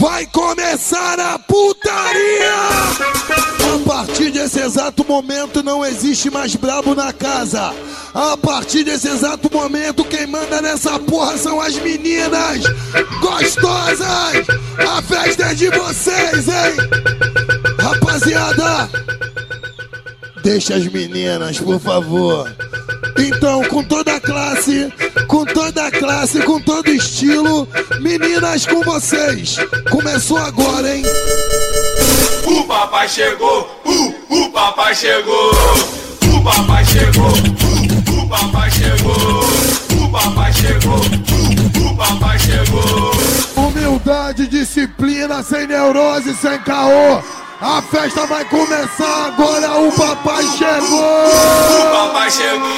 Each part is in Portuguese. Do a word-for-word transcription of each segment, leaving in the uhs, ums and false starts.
Vai começar a putaria! A partir desse exato momento não existe mais brabo na casa. A partir desse exato momento quem manda nessa porra são as meninas gostosas. A festa é de vocês, hein? Rapaziada, deixa as meninas, por favor. Então, com toda a classe, com toda a classe, com todo estilo, meninas com vocês. Começou agora, hein? O papai chegou, uh, o papai chegou, o papai chegou, uh, o papai chegou, o papai chegou, uh, o papai chegou. Humildade, disciplina, sem neurose, sem caô. A festa vai começar agora, o papai chegou! O papai chegou!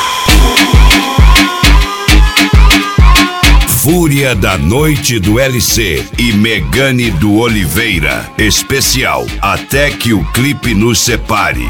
Fúria da Noite do L C e Megane do Oliveira. Especial, até que o clipe nos separe.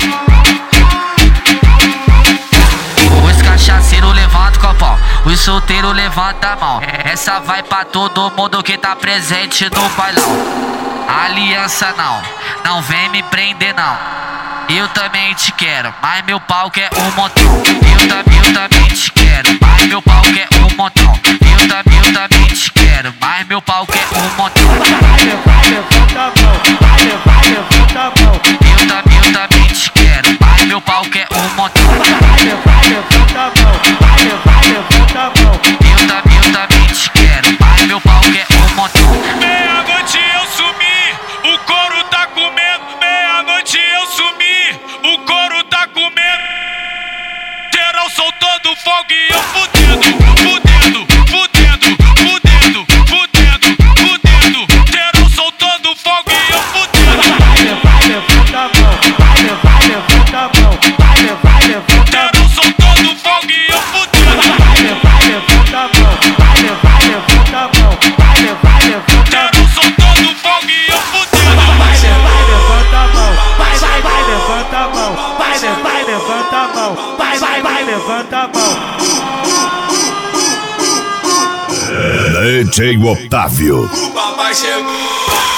Os cachaceiros levantam o copão, os solteiros levantam a mão. Essa vai pra todo mundo que tá presente no bailão. Aliança não, não vem me prender não. Eu também te quero, mas meu pau quer um montão. Eu, tam, eu também te quero, mas meu pau quer um montão. Eu, tam, eu também te quero, mas meu pau quer um montão. Vai, vai, levanta a mão, vai, vai, levanta a mão. Eu, tam, eu também te quero, mas meu pau quer um montão. Vai, vai, levanta a mão, vai, vai, levanta a mão. Eu, tam, eu também te quero, mas meu pau quer um montão. Meia-noite eu sumi, o couro tá comendo. Meia-noite eu sumi, o couro tá comendo. Geral soltando fogo e eu fudendo, fudendo, fudendo, fudendo, fudendo, fudendo. Geral soltando fogo e eu fudendo. Vai, vai, levanta a mão, vai, vai, levanta a mão. Vai, vai, levanta a mão. Geral soltando fogo e eu fudendo. Vai, vai, levanta a mão, vai, vai, levanta a mão. Vai, vai, levanta a mão. Geral soltando fogo e eu fudendo. Vai, vai, levanta a mão, vai, vai, vai, levanta a mão. Vai, vai, levanta a mão, vai, vai, vai, levanta a mão. D J Otávio. O papai chegou.